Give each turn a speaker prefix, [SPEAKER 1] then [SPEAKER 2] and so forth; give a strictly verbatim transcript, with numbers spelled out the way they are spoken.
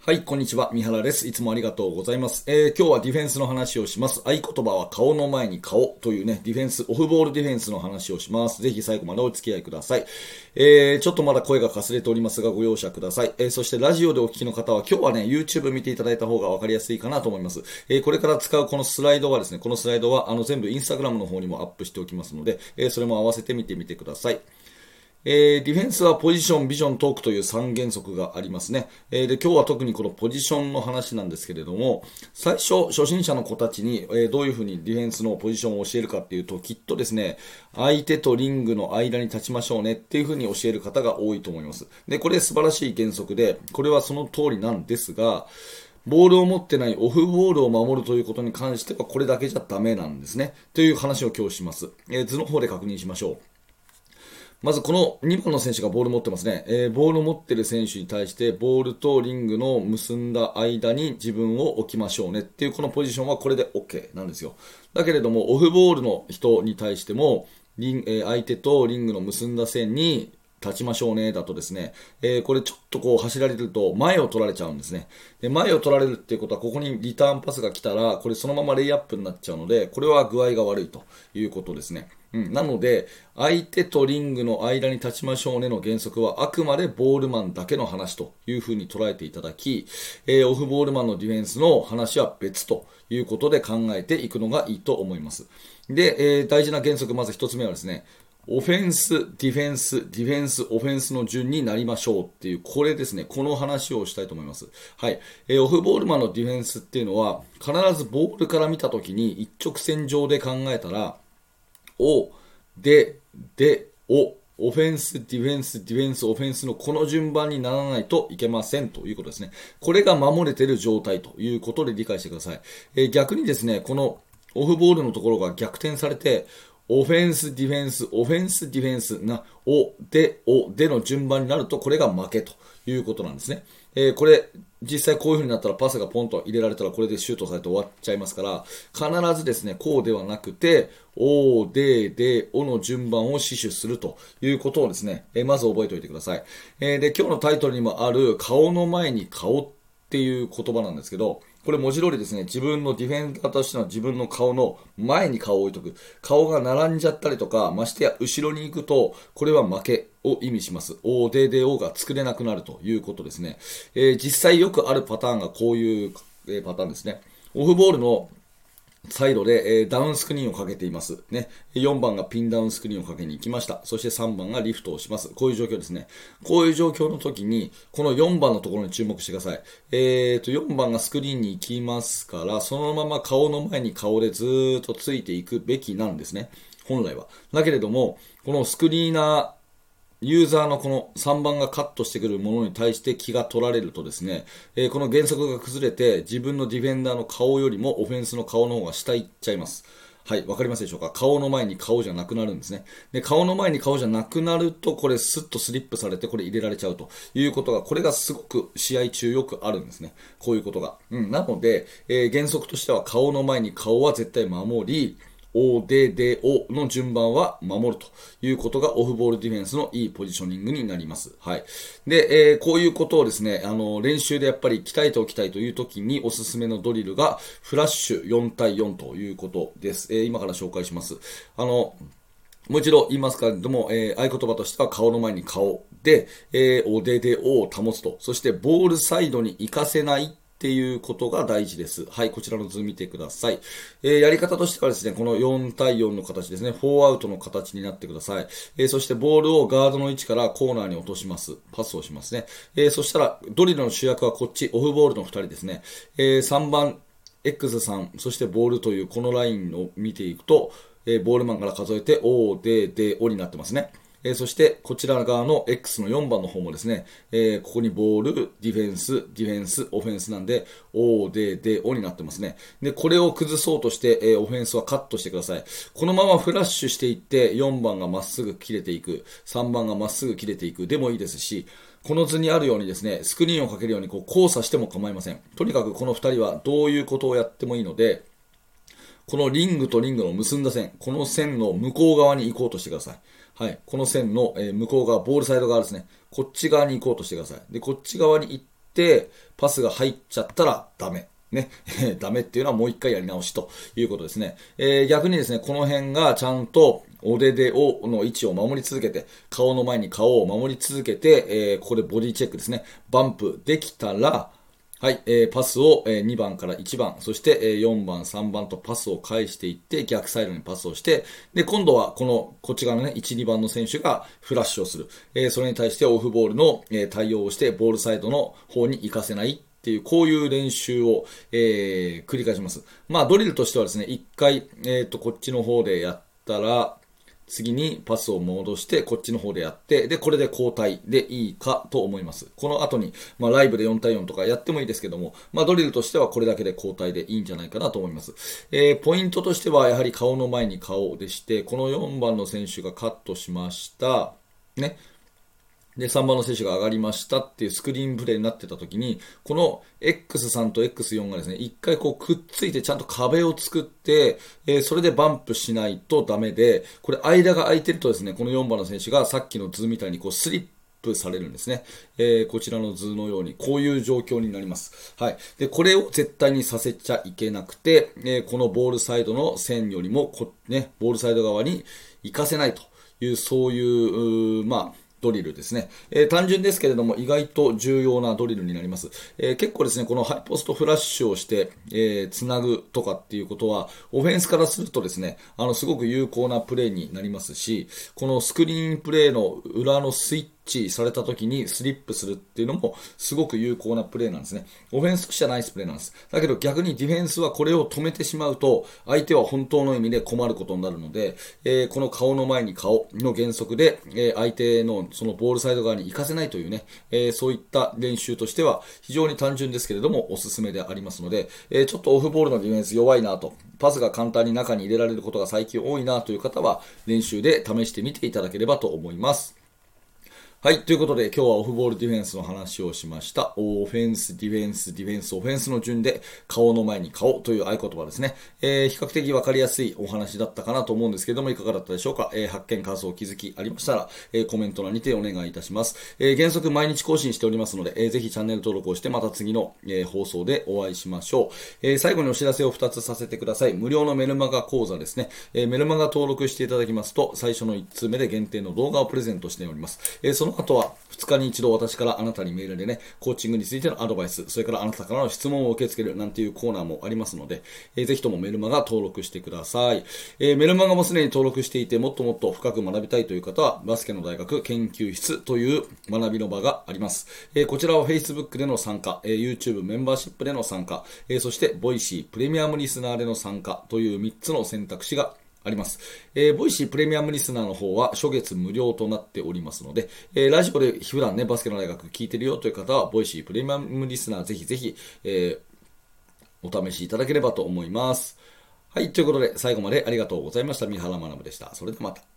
[SPEAKER 1] はい、こんにちは。三原です。いつもありがとうございます。えー、今日はディフェンスの話をします。合言葉は顔の前に顔というね、ディフェンス、オフボールディフェンスの話をします。ぜひ最後までお付き合いください。えー、ちょっとまだ声がかすれておりますが、ご容赦ください。えー、そしてラジオでお聞きの方は、今日はね、YouTube 見ていただいた方がわかりやすいかなと思います。えー、これから使うこのスライドはですね、このスライドは、あの、全部 Instagram の方にもアップしておきますので、えー、それも合わせて見てみてください。えー、ディフェンスはポジション、ビジョン、トークというさん原則がありますね。えー、で、今日は特にこのポジションの話なんですけれども、最初、初心者の子たちに、えー、どういうふうにディフェンスのポジションを教えるかっていうと、きっとですね、相手とリングの間に立ちましょうねっていうふうに教える方が多いと思います。で、これ素晴らしい原則で、これはその通りなんですが、ボールを持ってないオフボールを守るということに関してはこれだけじゃダメなんですね。という話を今日します。えー、図の方で確認しましょう。まずこのにばんの選手がボール持ってますね。えー、ボールを持ってる選手に対してボールとリングの結んだ間に自分を置きましょうねっていうこのポジションはこれで OK なんですよ。だけれどもオフボールの人に対してもリン、えー、相手とリングの結んだ線に立ちましょうねだとですね、えー、これちょっとこう走られると前を取られちゃうんですね。で、前を取られるっていうことはここにリターンパスが来たらこれそのままレイアップになっちゃうので、これは具合が悪いということですね。うん、なので相手とリングの間に立ちましょうねの原則はあくまでボールマンだけの話というふうに捉えていただき、えー、オフボールマンのディフェンスの話は別ということで考えていくのがいいと思います。で、えー、大事な原則まず一つ目はですね、オフェンス、ディフェンス、ディフェンス、オフェンスの順になりましょうっていう、これですね、この話をしたいと思います。はい。えー、オフボールマンのディフェンスっていうのは、必ずボールから見たときに一直線上で考えたら、お、で、で、お、オフェンス、ディフェンス、ディフェンス、オフェンスのこの順番にならないといけませんということですね。これが守れている状態ということで理解してください。えー、逆にですね、このオフボールのところが逆転されて、オフェンス、ディフェンス、オフェンス、ディフェンスな、お、で、お、での順番になると、これが負けということなんですね。えー、これ、実際こういう風になったらパスがポンと入れられたらこれでシュートされて終わっちゃいますから、必ずですね、こうではなくて、お、で、で、おの順番を死守するということをですね、えー、まず覚えておいてください。えー、で、今日のタイトルにもある顔の前に顔っていう言葉なんですけど、これ文字通りですね、自分のディフェンダーとしての自分の顔の前に顔を置いとく。顔が並んじゃったりとか、ましてや後ろに行くと、これは負けを意味します。オーデーデーオー が作れなくなるということですね。えー、実際よくあるパターンがこういう、えー、パターンですね。オフボールのサイドで、えー、ダウンスクリーンをかけています。ね。よんばんがピンダウンスクリーンをかけに行きました。そしてさんばんがリフトをします。こういう状況ですね。こういう状況の時に、このよんばんのところに注目してください。えーと、よんばんがスクリーンに行きますから、そのまま顔の前に顔でずーっとついていくべきなんですね。本来は。だけれども、このスクリーナー、ユーザーのこのさんばんがカットしてくるものに対して気が取られるとですね、えー、この原則が崩れて自分のディフェンダーの顔よりもオフェンスの顔の方が下行っちゃいます。はい、わかりますでしょうか。顔の前に顔じゃなくなるんですね。で、顔の前に顔じゃなくなると、これスッとスリップされて、これ入れられちゃうということが、これがすごく試合中よくあるんですね。こういうことが。うん、なので、えー、原則としては顔の前に顔は絶対守り、O、で、で、おの順番は守るということがオフボールディフェンスのいいポジショニングになります。はい。で、えー、こういうことをですね、あの、練習でやっぱり鍛えておきたいという時におすすめのドリルがフラッシュよん対よんということです。えー、今から紹介します。あの、もう一度言いますけれども、えー、合言葉としては顔の前に顔で、えー、おででおを保つと。そしてボールサイドに行かせないっていうことが大事です。はい、こちらの図見てください。えー、やり方としてはですね、このよん対よんの形ですね、フォーアウトの形になってください。えー、そしてボールをガードの位置からコーナーに落とします。パスをしますね。えー、そしたら、ドリルの主役はこっち、オフボールのふたりですね。えー、さんばん、X さん、そしてボールというこのラインを見ていくと、えー、ボールマンから数えて、O、で、で、O になってますね。えー、そしてこちら側の X のよんばんの方もですね、えー、ここにボール、ディフェンス、ディフェンス、オフェンスなんで O、で、で、O になってますね。で、これを崩そうとして、えー、オフェンスはカットしてください。このままフラッシュしていってよんばんがまっすぐ切れていく、さんばんがまっすぐ切れていくでもいいですし、この図にあるようにですね、スクリーンをかけるようにこう交差しても構いません。とにかくこのふたりはどういうことをやってもいいので、このリングとリングの結んだ線、この線の向こう側に行こうとしてください。はい。この線の、えー向こう側、ボールサイド側ですね。こっち側に行こうとしてください。で、こっち側に行っ 、パスが入っちゃったらダメ。ね。ダメっていうのはもう一回やり直しということですね。えー、逆にですね、この辺がちゃんと腕でをの位置を守り続けて、顔の前に顔を守り続けて、えー、ここでボディチェックですね。バンプできたら、はい、えー、パスを、えー、にばんからいちばん、そして、えー、よんばん、さんばんとパスを返していって、逆サイドにパスをして、で、今度はこの、こっち側のね、いち、にばんの選手がフラッシュをする。えー、それに対してオフボールの、えー、対応をして、ボールサイドの方に行かせないっていう、こういう練習を、えー、繰り返します。まあ、ドリルとしてはですね、一回、えっと、こっちの方でやったら、次にパスを戻してこっちの方でやって、で、これで交代でいいかと思います。この後に、まあライブでよん対よんとかやってもいいですけども、まあドリルとしてはこれだけで交代でいいんじゃないかなと思います。えー、ポイントとしてはやはり顔の前に顔でして、このよんばんの選手がカットしました。ね。で、さんばんの選手が上がりましたっていうスクリーンプレイになってた時に、この エックススリー と エックスフォー がですね、一回こうくっついてちゃんと壁を作って、えー、それでバンプしないとダメで、これ間が空いてるとですね、このよんばんの選手がさっきの図みたいにこうスリップされるんですね。えー、こちらの図のように、こういう状況になります。はい。で、これを絶対にさせちゃいけなくて、えー、このボールサイドの線よりもこ、ね、ボールサイド側に行かせないという、そういう、うまあ、ドリルですね、えー、単純ですけれども意外と重要なドリルになります、えー、結構ですねこのハイポストフラッシュをして、えー、つなぐとかっていうことはオフェンスからするとですねあのすごく有効なプレーになりますし、このスクリーンプレーの裏のスイッチされた時にスリップするっていうのもすごく有効なプレーなんですね。オフェンスとしてはナイスプレーなんです。だけど逆にディフェンスはこれを止めてしまうと相手は本当の意味で困ることになるので、えー、この顔の前に顔の原則で、えー、相手のそのボールサイド側に行かせないというね、えー、そういった練習としては非常に単純ですけれどもおすすめでありますので、えー、ちょっとオフボールのディフェンス弱いなと、パスが簡単に中に入れられることが最近多いなという方は練習で試してみていただければと思います。はい。ということで、今日はオフボールディフェンスの話をしました。オフェンス、ディフェンス、ディフェンス、オフェンスの順で、顔の前に顔という合言葉ですね。えー、比較的わかりやすいお話だったかなと思うんですけれども、いかがだったでしょうか。えー、発見、感想、気づきありましたら、えー、コメント欄にてお願いいたします。えー、原則毎日更新しておりますので、えー、ぜひチャンネル登録をして、また次の、えー、放送でお会いしましょう。えー、最後にお知らせをふたつさせてください。無料のメルマガ講座ですね。えー、メルマガ登録していただきますと、最初のいっつうめで限定の動画をプレゼントしております。えー、その後は、ふつかに一度私からあなたにメールでね、コーチングについてのアドバイス、それからあなたからの質問を受け付けるなんていうコーナーもありますので、えー、ぜひともメルマガ登録してください。えー、メルマガもすでに登録していて、もっともっと深く学びたいという方は、バスケの大学研究室という学びの場があります。えー、こちらは Facebook での参加、えー、YouTube メンバーシップでの参加、えー、そして Voicy プレミアムリスナーでの参加というみっつの選択肢があります。えー、ボイシープレミアムリスナーの方は初月無料となっておりますので、えー、ラジオで普段ね、バスケの大学聞いてるよという方は、ボイシープレミアムリスナーぜひぜひ、えー、お試しいただければと思います。はい、ということで最後までありがとうございました。三原学でした。それではまた。